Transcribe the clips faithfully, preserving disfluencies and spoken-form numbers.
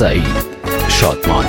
سعید شادمان.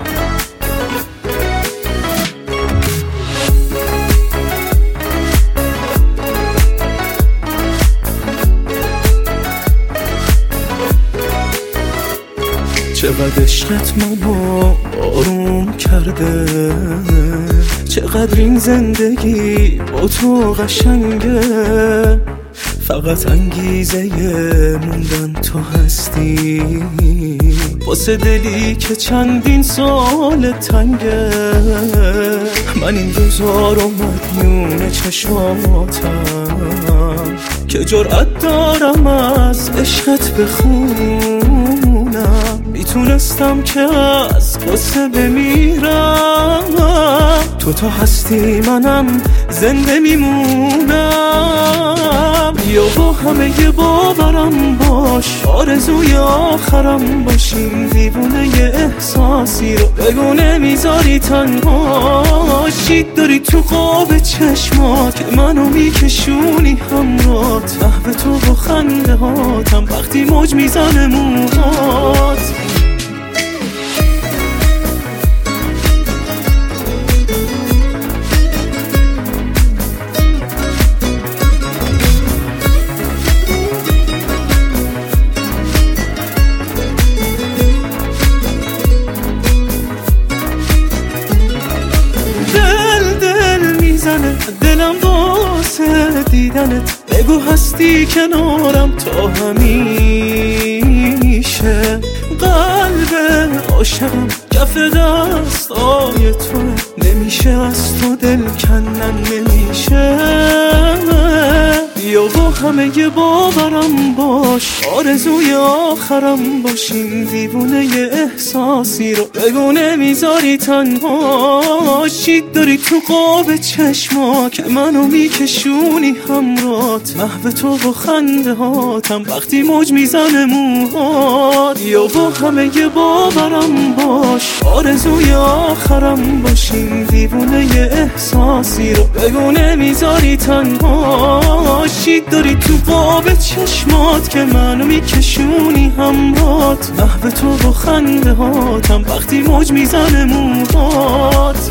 چقدر عشقت منو آروم کرده، چقدر این زندگی با تو قشنگه. فقط انگیزه موندن تو هستی، واسه دلی که چندین سال تنگه. من این روزا رو مدیون چشماتم که جرأت دارم از عشقت بخونم. میتونستم که از قصه بمیرم، تو تا هستی منم زنده میمونم. یا با همه ی باورم باش، آرزوی آخرم باشیم. دیوونه ی احساسی رو بگو نمیذاری تنها. شید داری تو قاب چشمات که منو میکشونی همرات. محو تو با خنده هاتم وقتی موج میزنه موهات. دلم واسه دیدنت، بگو هستی کنارم تا همیشه. قلب عاشقم کف دستای تو، نمیشه از تو دل کندن نمیشه. یا با همه ی باورم باش، آرزوی آخرم باشیم. دیوونه ی احساسی رو بگو نمیذاری تنها. شید داری تو قاب چشما که منو میکشونی همرات. محو تو با خنده هاتم وقتی موج میزنه موهات. یا با همه ی باورم باش، آرزوی آخرم باشیم. دیوونه ی احساسی رو بگو نمیذاری تنها. شید داری تو قاب چشمات که منو میکشونی همرات. محو تو با خنده هاتم وقتی موج میزنه موهات.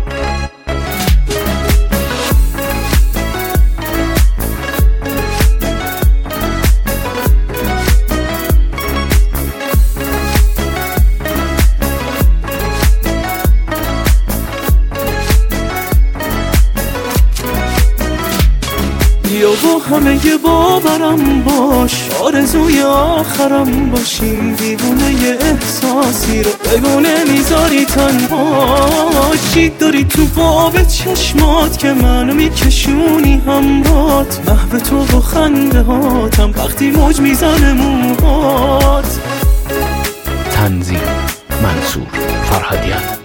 یا با همه ی باورم باش، آرزوی آخرم باشیم. دیوونه ی احساسی رو بگو نمیذاری تنها. شید داری تو قاب چشمات که منو میکشونی همرات. محو تو با خنده هاتم وقتی موج میزنه موهات. تنظیم منصور فرهادیان.